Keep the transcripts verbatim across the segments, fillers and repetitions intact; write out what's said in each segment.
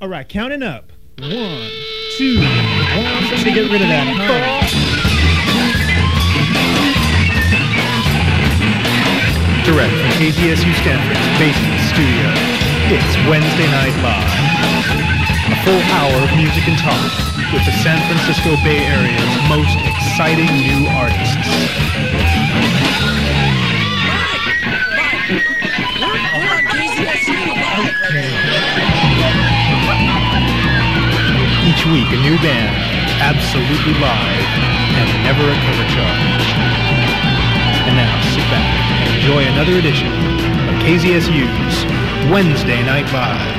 All right, counting up. One, two, one. Somebody get rid of that. Direct from K Z S U Stanford's basement studio, it's Wednesday Night Live. A full hour of music and talk with the San Francisco Bay Area's most exciting new artists. Each week a new band, absolutely live, and never a cover charge. And now sit back and enjoy another edition of K Z S U's Wednesday Night Live.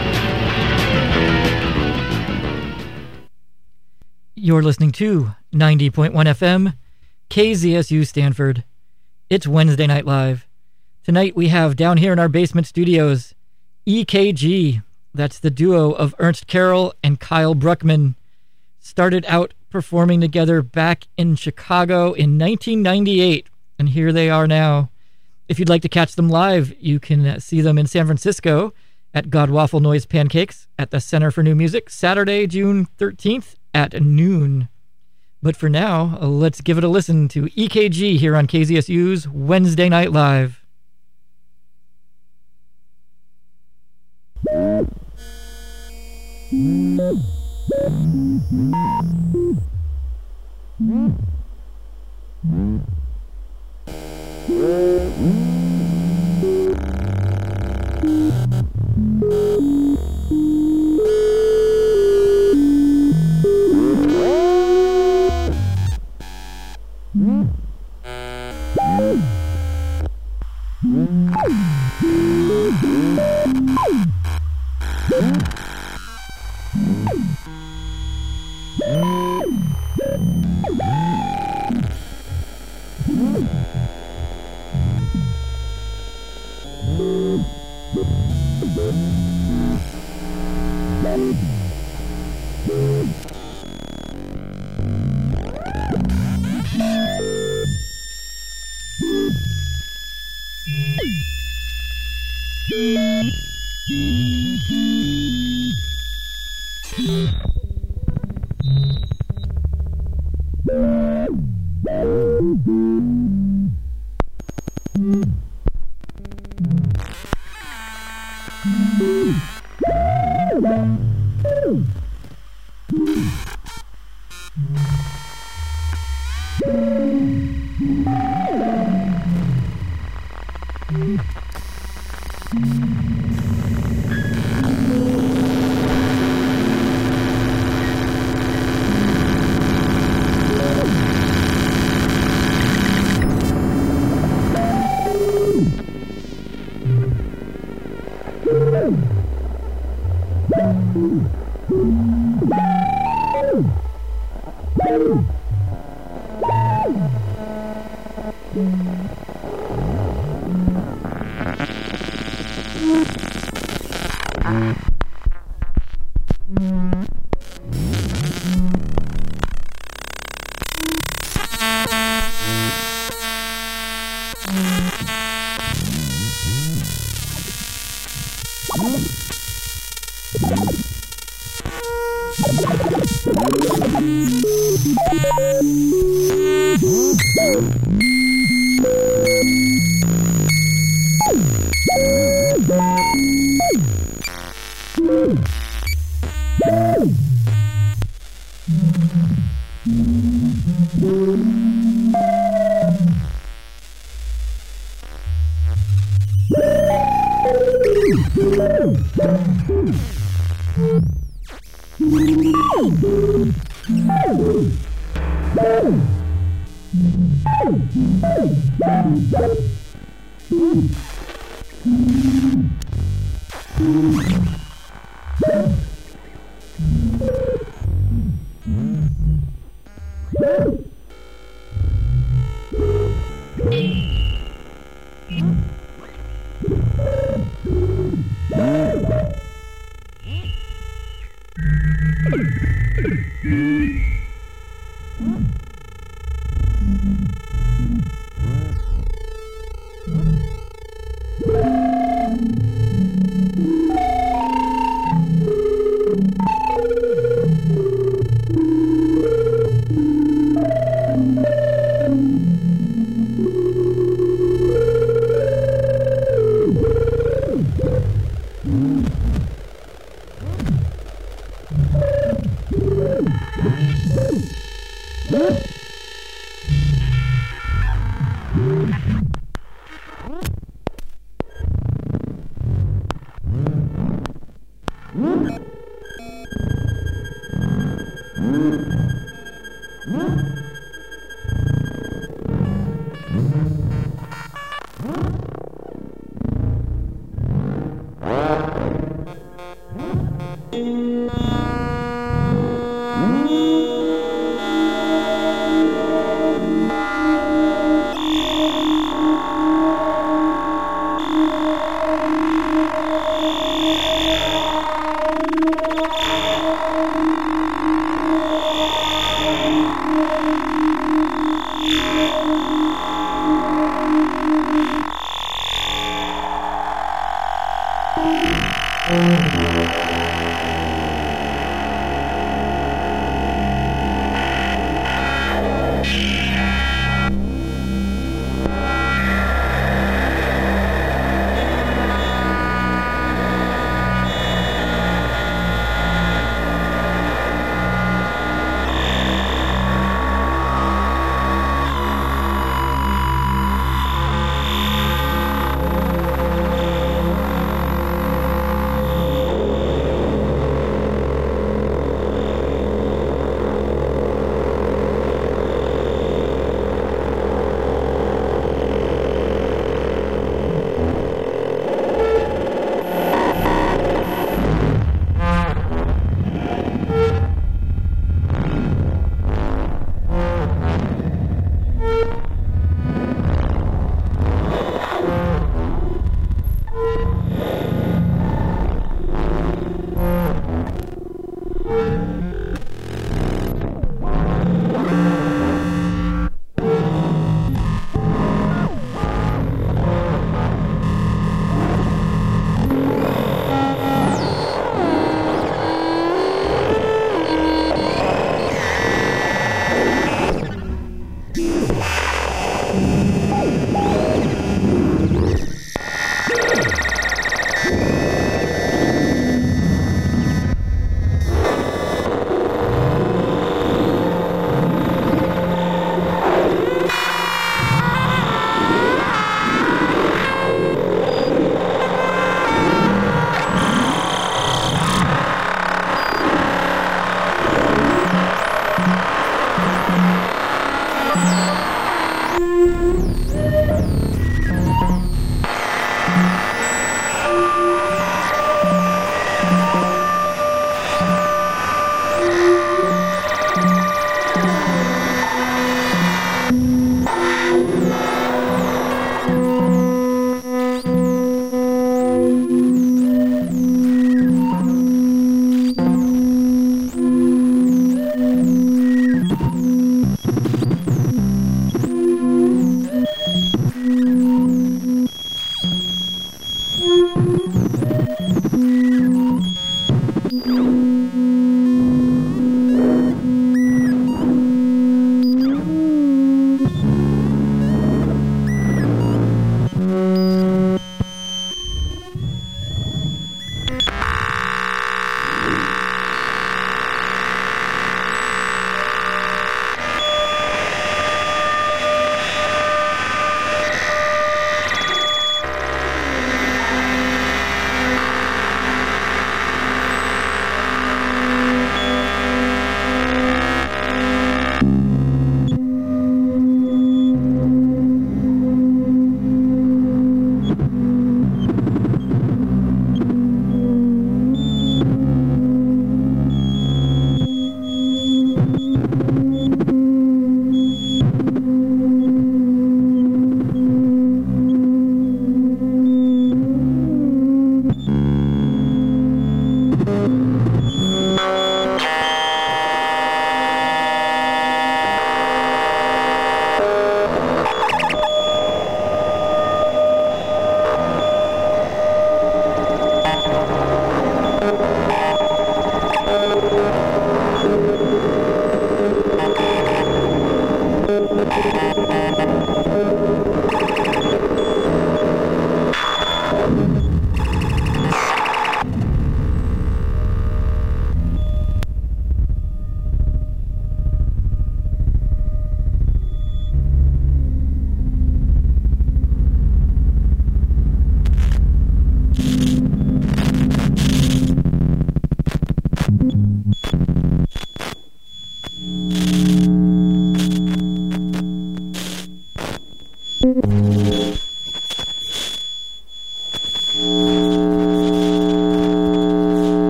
You're listening to ninety point one F M, K Z S U Stanford. It's Wednesday Night Live. Tonight we have down here in our basement studios, E K G. That's the duo of Ernst Carroll and Kyle Bruckman. Started out performing together back in Chicago in nineteen ninety-eight, and here they are now. If you'd like to catch them live, you can see them in San Francisco at God Waffle Noise Pancakes at the Center for New Music, Saturday, June thirteenth at noon. But for now, let's give it a listen to E K G here on K Z S U's Wednesday Night Live.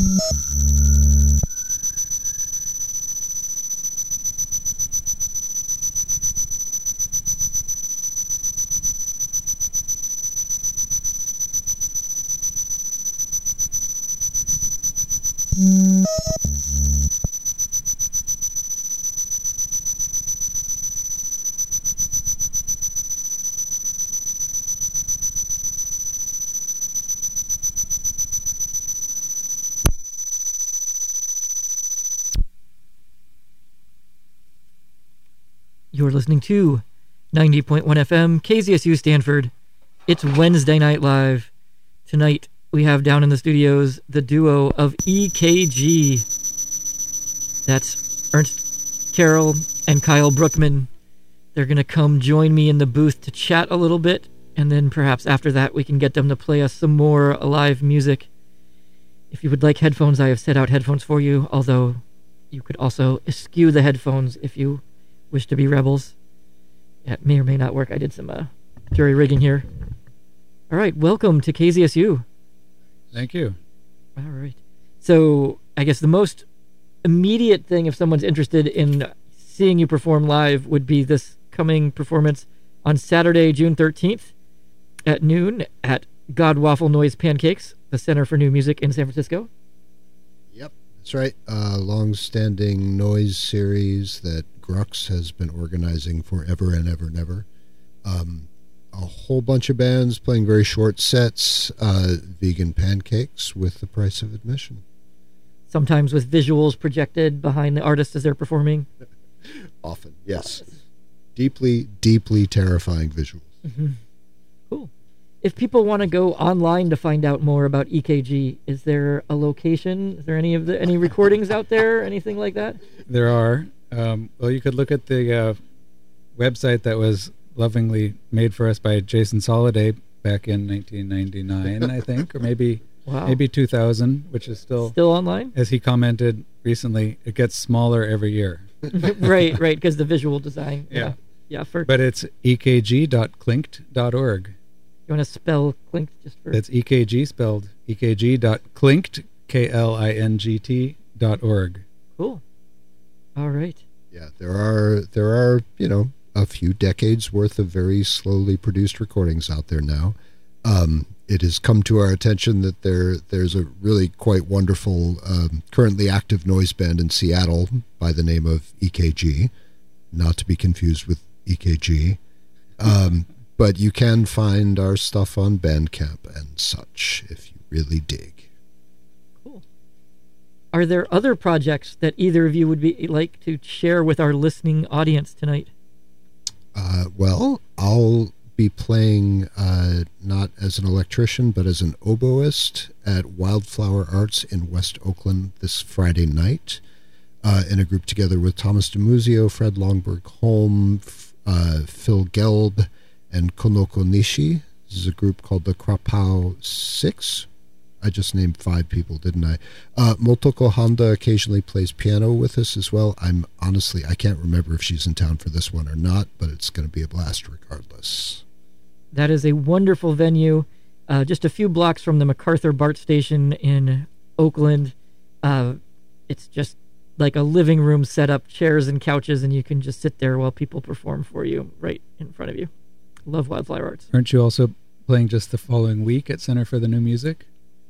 You're listening to ninety point one F M, K Z S U Stanford. It's Wednesday Night Live. Tonight, we have down in the studios the duo of E K G. That's Ernst Carroll and Kyle Brookman. They're going to come join me in the booth to chat a little bit, and then perhaps after that we can get them to play us some more live music. If you would like headphones, I have set out headphones for you, although you could also eschew the headphones if you wish to be rebels. It may or may not work. I did some uh, jury rigging here. All right, welcome to K Z S U. Thank you. All right. So I guess the most immediate thing, if someone's interested in seeing you perform live, would be this coming performance on Saturday, June thirteenth at noon at God Waffle Noise Pancakes, the Center for New Music in San Francisco. Yep, that's right. A long-standing noise series that Grux has been organizing forever and ever and ever. Um, a whole bunch of bands playing very short sets, uh, vegan pancakes with the price of admission. Sometimes with visuals projected behind the artist as they're performing. Often, yes. Deeply, deeply terrifying visuals. Mm-hmm. Cool. If people want to go online to find out more about E K G, is there a location? Is there any of the any recordings out there? Anything like that? There are. Um, well, you could look at the uh, website that was lovingly made for us by Jason Soliday back in nineteen ninety-nine, I think, or maybe wow. maybe two thousand, which is still still online. As he commented recently, it gets smaller every year. right, right, because the visual design. Yeah, yeah. yeah for, but it's e k g dot clinkt dot org. You want to spell Clinkt just for? It's E K G spelled e k g dot clinkt, K L I N G T dot org. Cool. All right. Yeah, there are there are you know a few decades worth of very slowly produced recordings out there now. Um, it has come to our attention that there there's a really quite wonderful um, currently active noise band in Seattle by the name of E K G, not to be confused with E K G. Um, but you can find our stuff on Bandcamp and such if you really dig. Cool. Are there other projects that either of you would be like to share with our listening audience tonight? Uh, well, I'll be playing uh, not as an electrician, but as an oboist at Wildflower Arts in West Oakland this Friday night, uh, in a group together with Thomas DiMuzio, Fred Longberg-Holm, uh, Phil Gelb, and Konoko Nishi. This is a group called the Krapow Six. I just named five people, didn't I? Uh, Motoko Honda occasionally plays piano with us as well. I'm honestly, I can't remember if she's in town for this one or not, but it's going to be a blast regardless. That is a wonderful venue. Uh, just a few blocks from the MacArthur BART station in Oakland. Uh, it's just like a living room set up, chairs and couches, and you can just sit there while people perform for you right in front of you. Love Wildflower Arts. Aren't you also playing just the following week at Center for the New Music?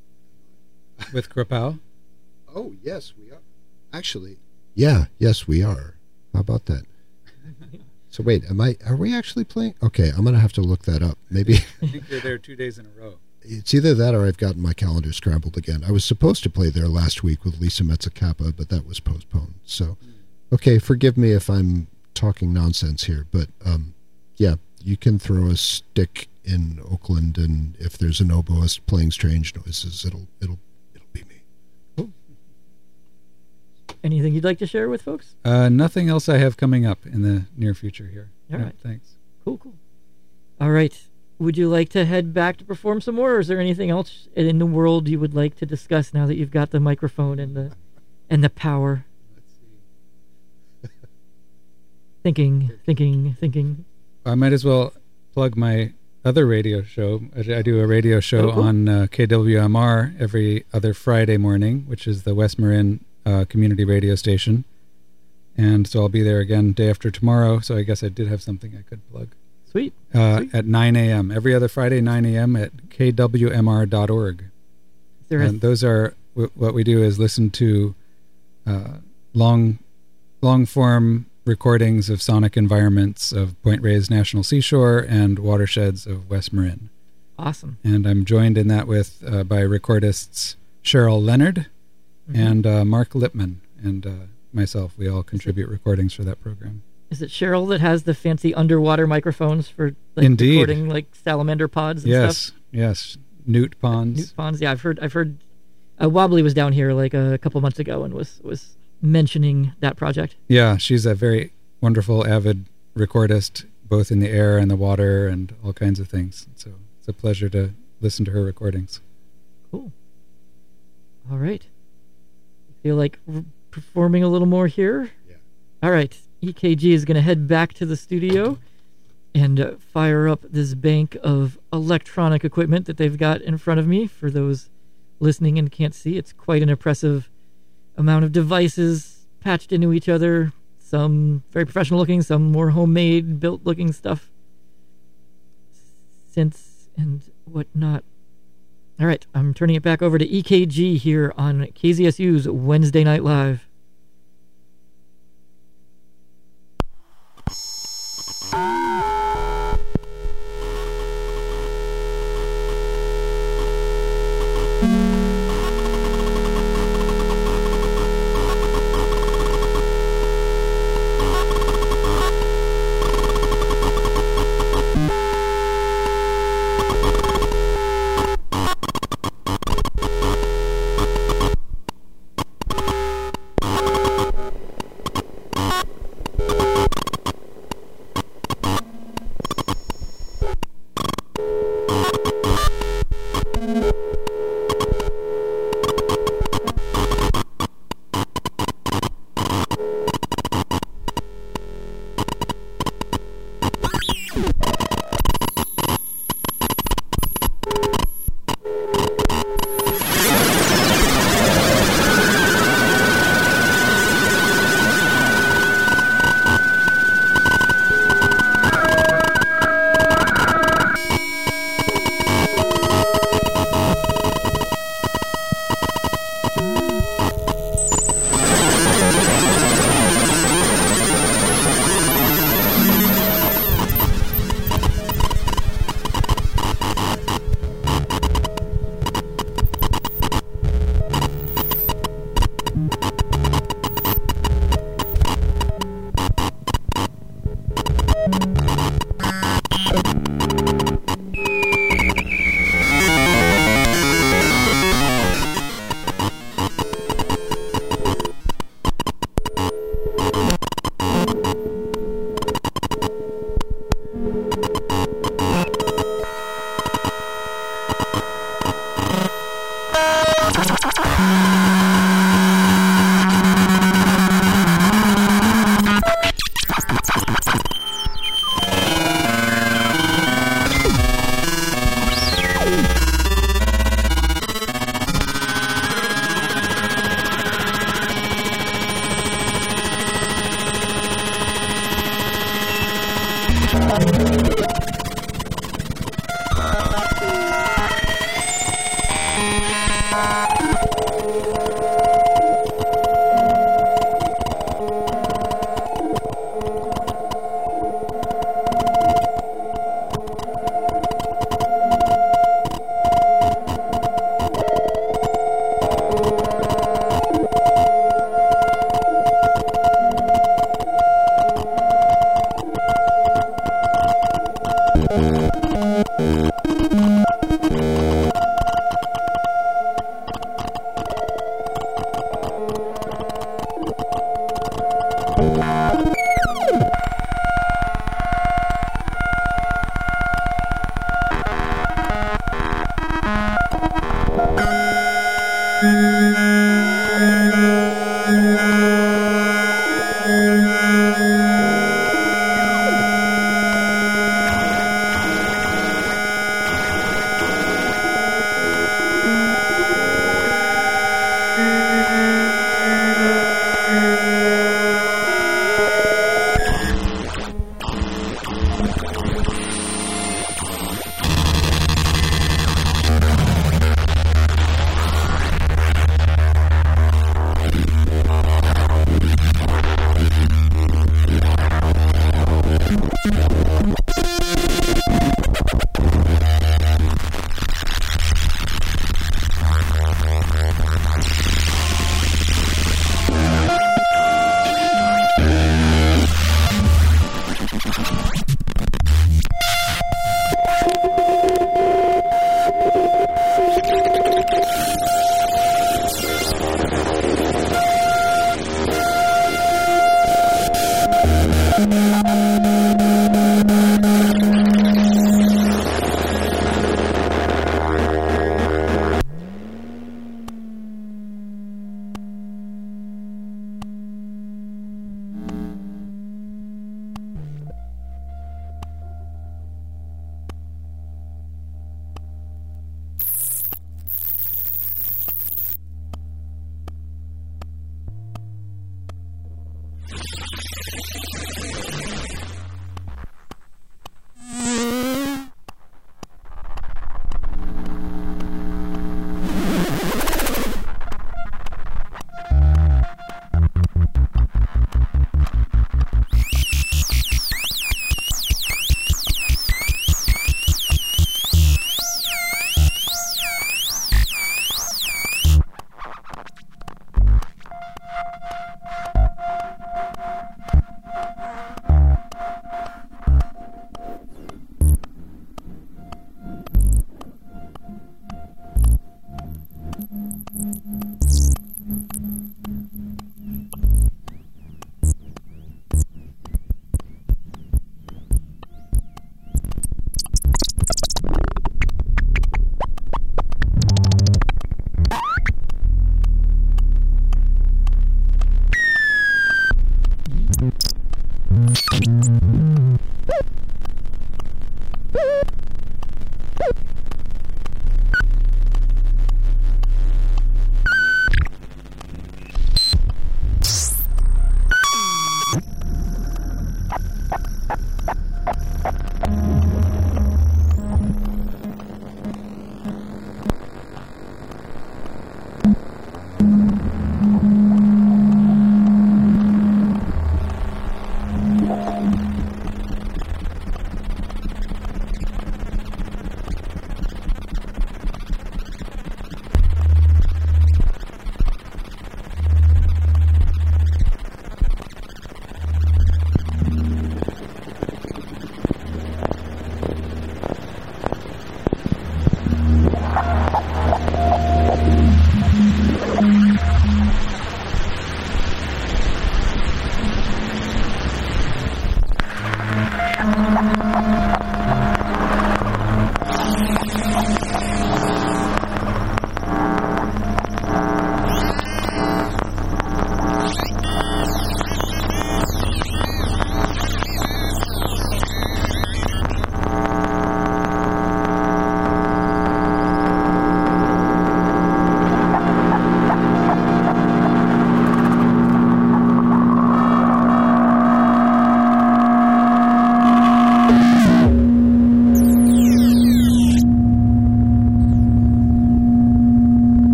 With Krapow? Oh, yes, we are. Actually, yeah, yes, we are. How about that? So wait, am I? Are we actually playing? Okay, I'm going to have to look that up. Maybe. I think you're there two days in a row. It's either that or I've gotten my calendar scrambled again. I was supposed to play there last week with Lisa Metzacappa, but that was postponed. So, okay, forgive me if I'm talking nonsense here, but um, yeah, you can throw a stick in Oakland, and if there's an oboist playing strange noises, it'll it'll it'll be me. Cool. Anything you'd like to share with folks? Uh, nothing else I have coming up in the near future here. All yeah, right. Thanks. Cool, cool. All right. Would you like to head back to perform some more, or is there anything else in the world you would like to discuss now that you've got the microphone and the and the power? Let's see. Thinking, thinking, thinking. I might as well plug my other radio show. I, I do a radio show oh, on uh, K W M R every other Friday morning, which is the West Marin uh, community radio station. And so I'll be there again day after tomorrow. So I guess I did have something I could plug. Sweet. Uh, Sweet. At nine a.m. every other Friday, nine a.m. at K W M R dot org. There and those are w- what we do is listen to uh, long, long form recordings of sonic environments of Point Reyes National Seashore and watersheds of West Marin. Awesome. And I'm joined in that with uh, by recordists Cheryl Leonard mm-hmm. and uh, Mark Lipman and uh, myself. We all contribute recordings for that program. Is it Cheryl that has the fancy underwater microphones for like Indeed. recording like salamander pods and yes, stuff? Yes, yes. Newt ponds. Uh, newt ponds. Yeah, I've heard. I've heard. Uh, Wobbly was down here like a couple months ago and was was mentioning that project. Yeah, she's a very wonderful, avid recordist, both in the air and the water and all kinds of things. So it's a pleasure to listen to her recordings. Cool. All right. Feel like r- performing a little more here? Yeah. All right. E K G is going to head back to the studio and uh, fire up this bank of electronic equipment that they've got in front of me. For those listening and can't see, it's quite an impressive amount of devices patched into each other. Some very professional looking, some more homemade, built looking stuff. Synths and whatnot. All right, I'm turning it back over to E K G here on K Z S U's Wednesday Night Live.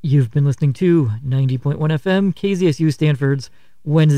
You've been listening to ninety point one F M, K Z S U Stanford's Wednesday